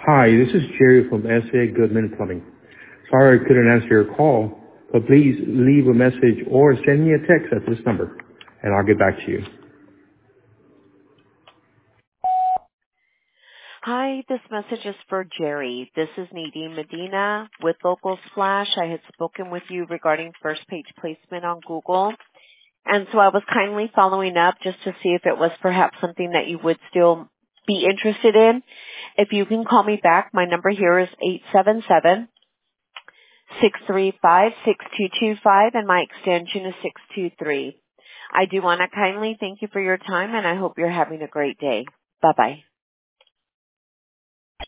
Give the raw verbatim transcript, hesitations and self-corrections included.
Hi, this is Jerry from S A Goodman Plumbing. Sorry I couldn't answer your call, but please leave a message or send me a text at this number, and I'll get back to you. Hi, this message is for Jerry. This is Nadine Medina with Local Splash. I had spoken with you regarding first page placement on Google, and so I was kindly following up just to see if it was perhaps something that you would still be interested in. If you can call me back, my number here is eight seven seven, six three five, six two two five, and my extension is six two three. I do want to kindly thank you for your time, and I hope you're having a great day. Bye-bye.